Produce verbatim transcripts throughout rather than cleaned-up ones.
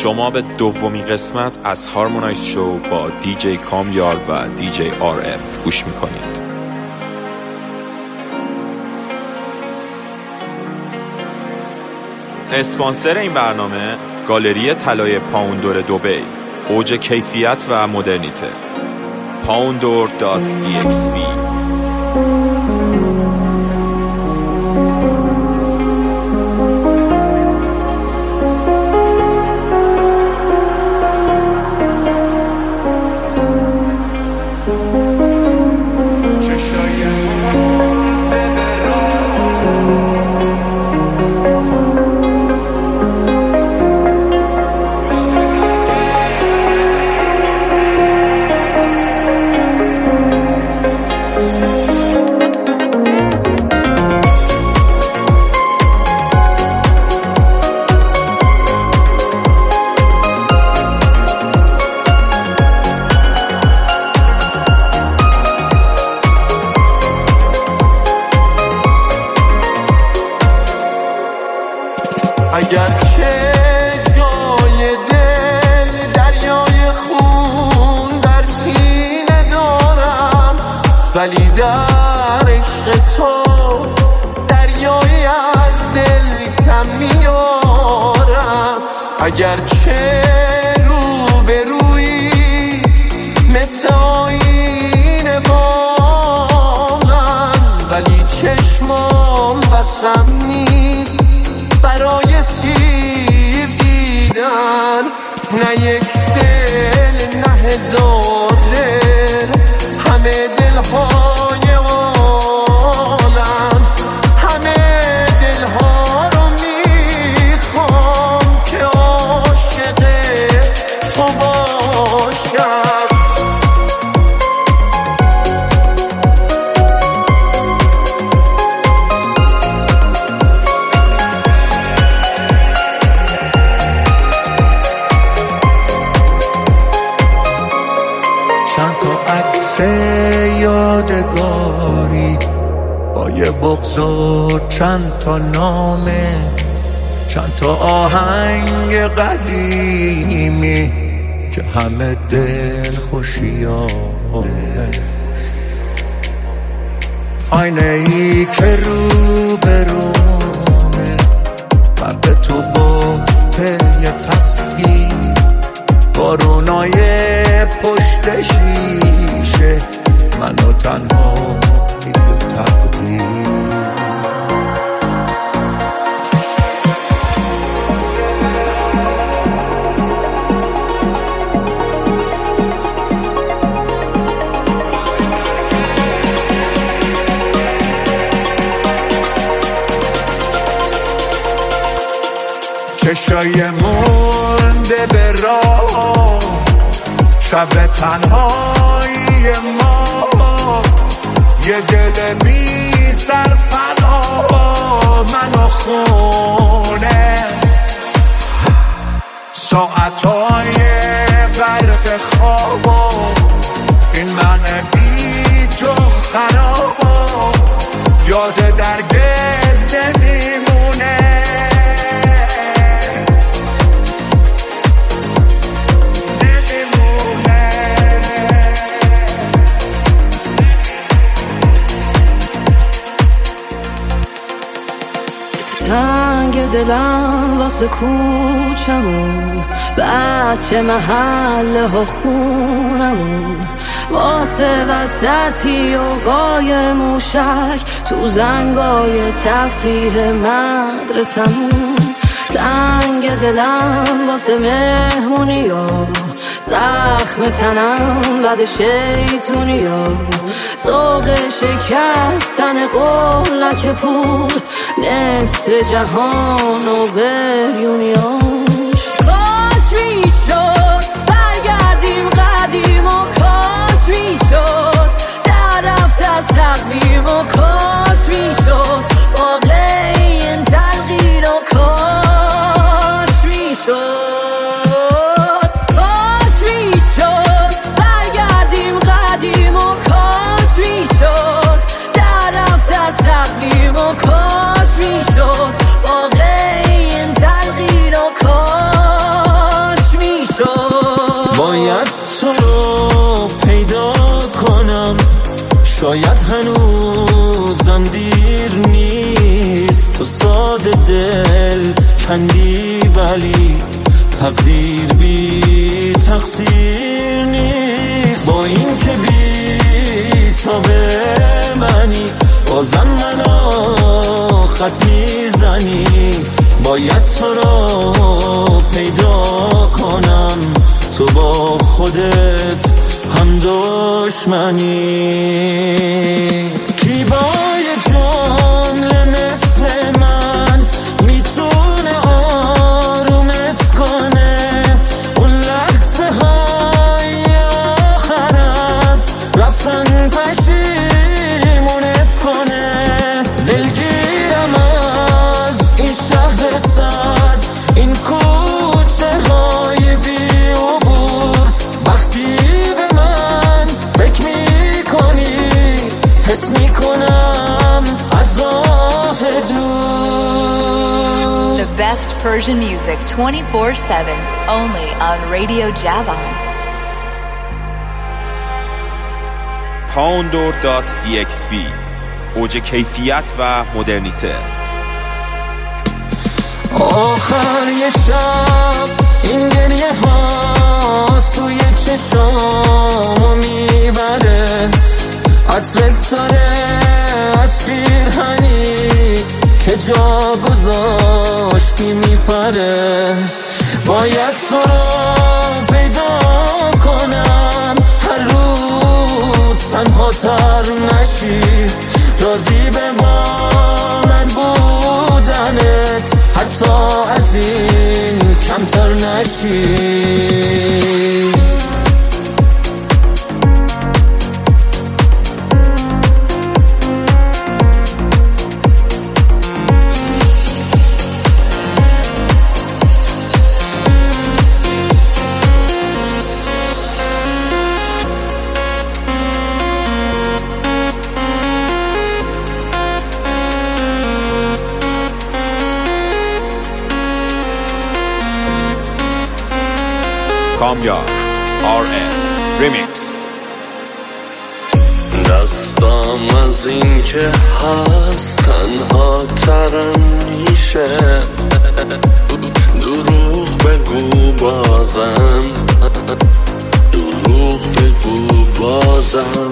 شما به دومین قسمت از هارمونایز شو با دیجی کامیار و دیجی آر اف گوش میکنید. اسپانسر این برنامه گالری طلای پاوندور دبی، اوج کیفیت و مدرنیته. پاوندور دات دی اکس بی. اگر که جای دل دریای خون در سینه دارم، ولی در عشق تو دریایی از دل کم میارم. اگر که رو به روی مثل آینه با من، ولی چشمام بسم نیست برای سیب دیدن. نه یک دل نه هزار دل، همه دلهای عالم، همه دلها رو میخوام که عاشق تو باشم. چند تا عکس یادگاری با یه بغض و چند تا نامه، چند تا آهنگ قدیمی که همه دل خوشیامه. آینه ای که رو به رومه و به تو بوته یه تصویر، بارونای پشت شیشه، منو تنها دیگه تقدیر. چشای مونده به راه، شب تنهایی ما، یه دل بی سرپناه منو خونه. ساعتهای غرق خوابا، این من بی تو خرابا، یاد درگز نمیمونه. تنگ دلم واسه کوچمون، بچه محله ها خونمون، واسه وسطی و قای موشک تو زنگای تفریح مدرسمون. تنگ دلم واسه مهمونی ها، زخم تنم بد شیطونی ها، ذوق شکستن قولک پول، نصف جهان و بریونیاش. کاش میشد برگردیم قدیم و کاش میشد در رفت از تقویم و کاش میشد واقع این تلقین و کاش میشد. تقویم و کاش میشد واقع این تلقین و کاش شاید هنوزم دیر نیست، تو ساده دل کندی ولی تقدیر بی تقصیر نیست. با این که بی تا به منی بازم منو خط میزنی، باید تو رو پیدا کنم، تو با خودت هم دشمنی. کی با یه جمله مثل من میتونه آرومت کنه، اون لحظه های آخر از رفتن پشیمونت کنه. دلگیرم از این شهر سرد، این کوچه های بی عبور، وقتی به من فکر میکنی حس میکنم از راه دور. The best Persian music twenty-four seven only on Radio Javan. پاوندور دات دی اکس بی، اوج کیفیت و مدرنیته. آخر یه شب این گریه ها سوی چشامو میبره، عطرت داره از پیرهنی که جا گذاشتی میپره. باید تو رو پیدا کنم، هر روز تنها تر نشی، راضی به با من بودنت حتی از این کمتر نشی. کامیار آر ام ریمیکس. دستم از این که هست تنها ترم میشه، دروغ بگو بازم، دروغ بگو بازم.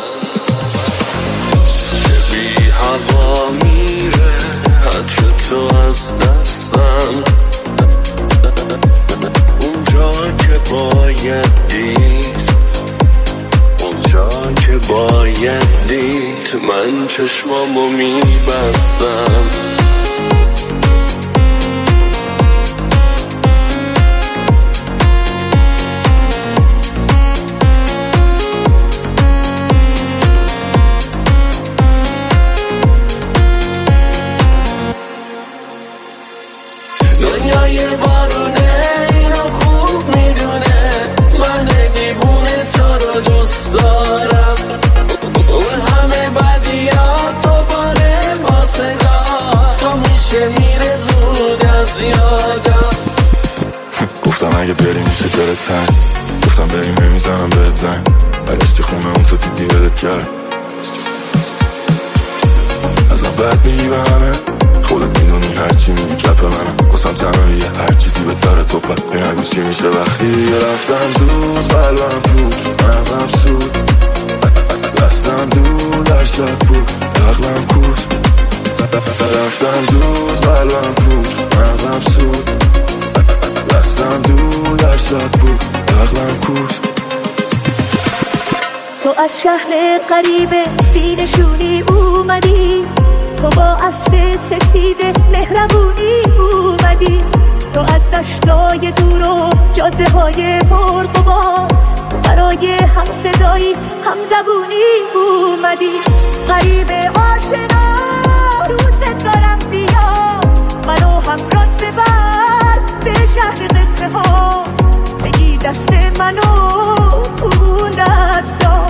چه بی هوا میره عطر تو از دستم، اونجا که باید دید، اونجا که باید دید من چشمامو میبستم. دنیای بارونه اینو خوب میدونه، من دیوونه تو رو دوست دارم، اون همه بدیات دوباره با صدا تو میشه میره زود از یادم. گفتم اگه بری میشه دلت تنگ، گفتم بریم نمیزنم بهت زنگ، برگشتی خونه اون تو دیدی بدت کرد، ازم بد میگی به همه، خودت میدونی هرچی میگی کپ منم، باسم تنهایی هر چیزی به تره توپه. این نگو چی میشه وقتی یه رفتم زود، قلبم پود مغزم سود، دستم دور در شب بود عقلم کوش. رفتم زود قلبم پود مغزم سود، دستم دور در شب بود عقلم کوش. تو از شهر غریبه بینشونی اومدی، تو با اسب سفید مهربونی اومدی، تو از دشتای دور و جاده های پرغبار برای هم صدایی هم زبونی اومدی. غریب آشنا دوست دارم بیا، منو همراهت ببر به شهر قصه ها، بگی دست منو اون دستا،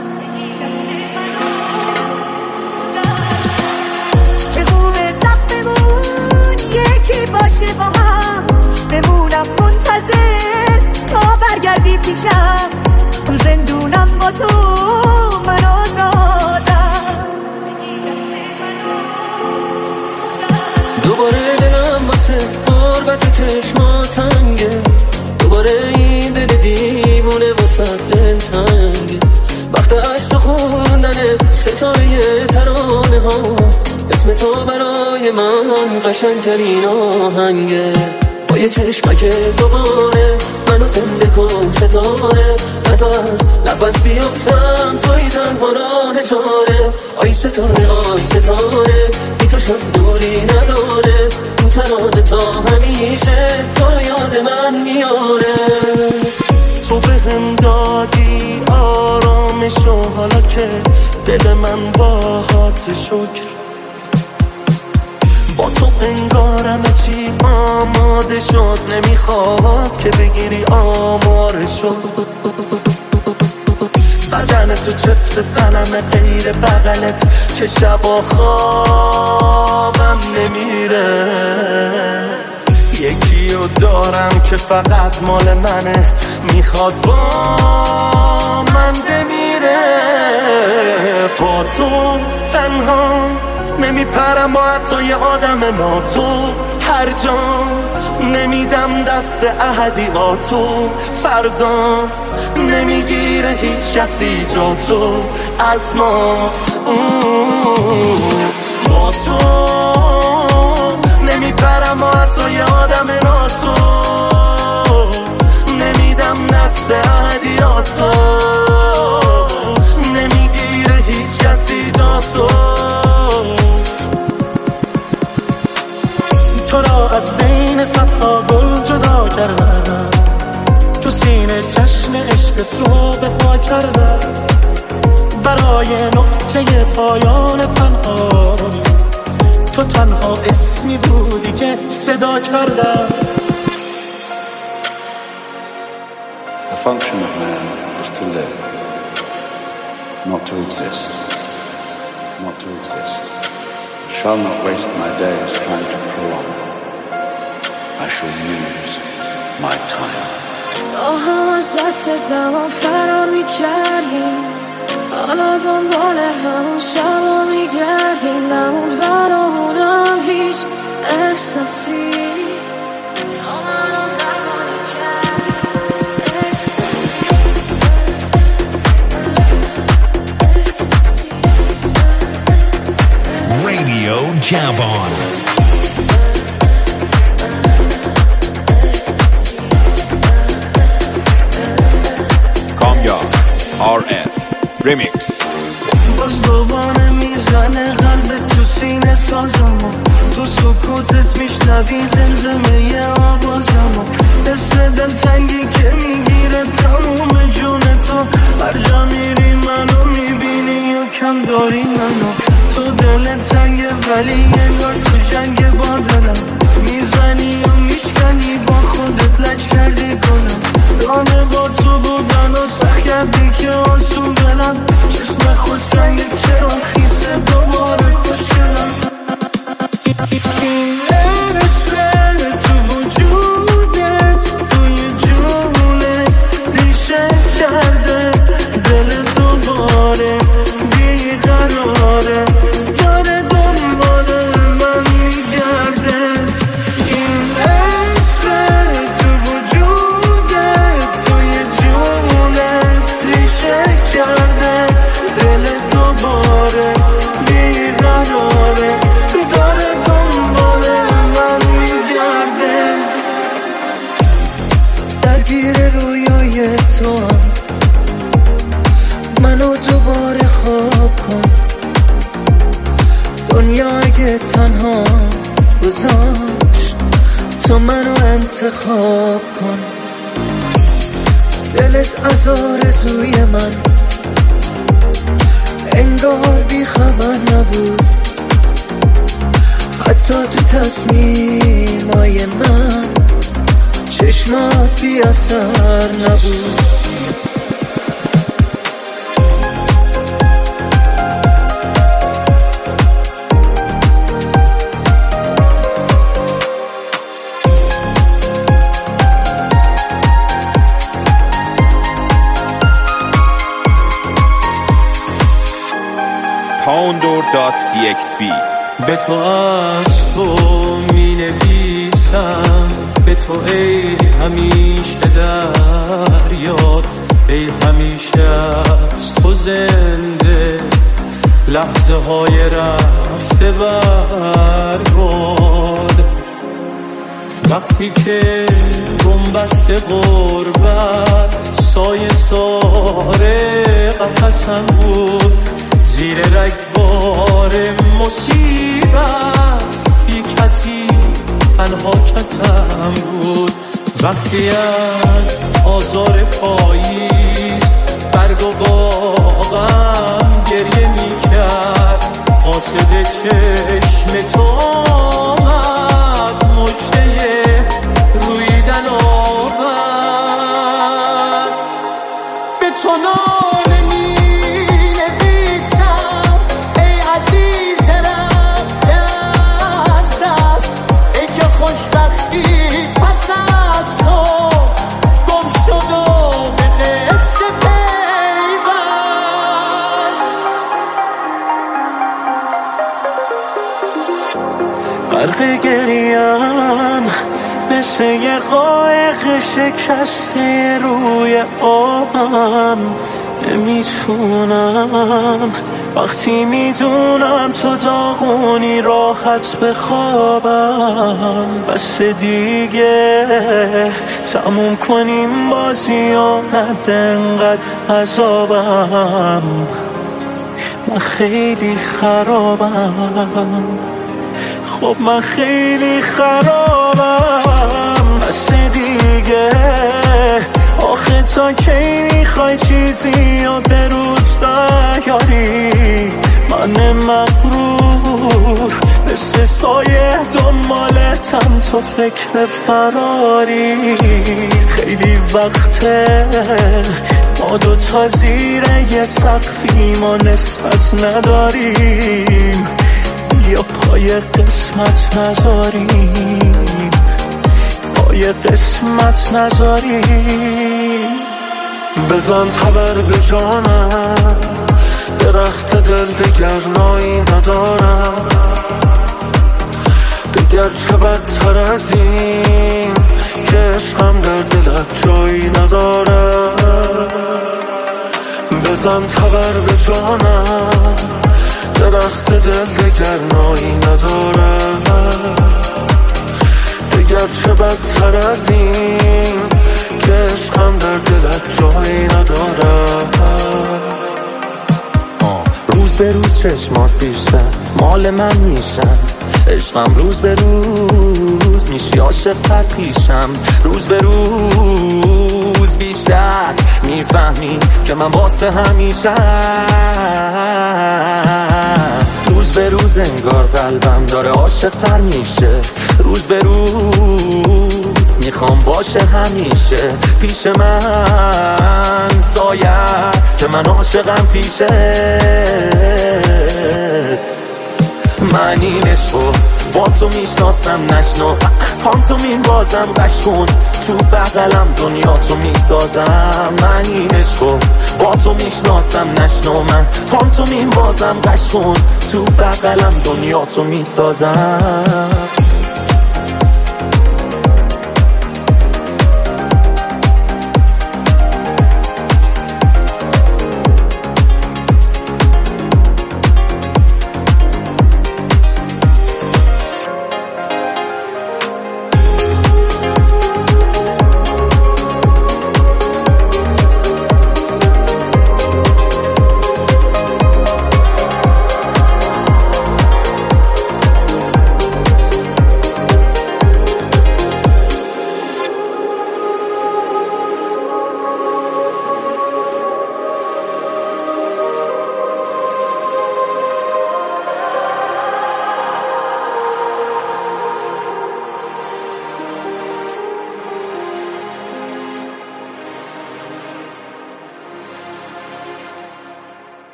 یکی باشه با هم، بمونم منتظر تا برگردی پیشم، تو زندونم با تو من آزاد. تنگ، وقت از تو خوندن ستاره ترانه ها، اسم تو برای من قشنگترین آهنگه. با یه چشمک دوباره منو زنده کن ستاره، از از نفس بیافتم توی تنها راه چاره. آی ستاره آی ستاره بی تو شب دوری نداره، این ترانه تا همیشه تو رو یاد من میاره. تو به هم دادی آرامشو، حالا که دل من باهات شکر، با تو انگارم چی آماده شد، نمیخواد که بگیری آمارشو. بدن تو چفت تنم غیر بغلت که شبا خوابم نمیره. یکی رو دارم که فقط مال منه، میخواد با من بمیره. با تو تنها نمیپرم با حتی یه آدم ناتو، هر جا نمیدم دست احدی با تو، فردا نمیگیره هیچ کسی جا تو از ما. با تو نمیپرم با حتی یه آدم ناتو، نمیدم دست احدی با تو، نمیگیره هیچ کسی جا تو. تو را از بین صفها گل جدا کردم، تو سینه جشن عشقت رو به پا کردم. برای نقطه پایان تنها تو تنها اسمی بودی که صدا کردم. The function of man is to live, not to exist, not to exist. I shall not waste my days trying to prolong. I shall use my time. آهم از دست زمان فرار میکردیم، حالا دنبال همون شبا میگردیم. نموند برامونم هیچ احساسی، تا منو نمانی کردیم. Radio Javon. آر اف Remix. باز دوباره میزنه قلب تو سینه سازمو، تو سکوتت میشنوی زمزمه آوازمو، حس دلتنگی که میگیره تموم جون تو. هر جا میری منو میبینی یا کم داری منو، تو دل تنگه ولی انگار تو جنگ با دلم، میزنی و میشکنی با خودت لج کردی کنم. رانه با تو بودن و سخت کردی که آسون برم، چشم خوش رنگ چرا خیسه دوباره خوشگلم. این عشق تو وجودت توی جونت ریشه کرده، دل دوباره بیقراره، داره دنبال من میگرده. این عشق تو وجودت توی جونت ریشه کرده، دل دوباره بیقراره، داره دنبال من میگرده. درگیر رویای تو هم منو دوباره خواب کن، دنیا اگه تنها گذاشت تو منو انتخاب کن. دلت از آرزوی من انگار بی خبر نبود، حتی تو تصمیمای من چشمات بی اثر نبود. پاوندور دات دی اکس بی. به تو از تو می نویسم، به تو ای همیشه در یاد ای همیشه از تو زنده لحظه های رفته برگرد. وقتی که گنبسته غربت سایه ساره قفصم بود، زیر رگبار مصیبت بی کسی تنها کسم بود. وقتی از آزار پاییز برگ و باغم گریه می کرد، قاصد چشم تو آمد مجده رویدن آورد. به تو ناله می نویسم ای عزیز رفته از دست، ای که خوشبختی پس از تو گم شد و به قصه پیوست. غرق گریم مثل یه قایق شکسته روی آبم، نمیتونم وقتی میدونم تو داغونی راحت بخوابم. بس دیگه تموم کنیم بازی و نده انقدر عذابم. من خیلی خرابم، خب من خیلی خرابم. بس دیگه آخه تا کی میخوای چیزی و به روت نیاری؟ من مغرور مثل سایه دنبالتم، تو فکر فراری. خیلی وقته ما دو تا زیر یه سقفیم و نسبت نداریم، یا پای قسمت نذاریم، پای قسمت نذاریم. بزن تبر به جانم، درخت دل دگر نایی ندارم. دگر چه بدتر از این که عشقم در دلت جایی ندارم. بزن تبر به جانم، درخت دل دگر نایی ندارم. دگر چه بدتر از این که عشقم در دلت جایی ندارم. روز به روز چشمات بیشتر مال من میشن، عشقم روز به روز میشی عاشق تر پیشم. روز به روز بیشتر میفهمی که من واسه همیشه. روز به روز انگار قلبم داره عاشق تر میشه. روز به روز میخوام باشه همیشه پیش من سایه که من عاشقم پیشه. من این عشقو با تو میشناسم نشنو، پانتومین بازم قش کن تو بغلم دنیا تو میسازم. من این عشقو با تو میشناسم نشنو، من پانتومین بازم قش کن تو بغلم دنیا تو میسازم.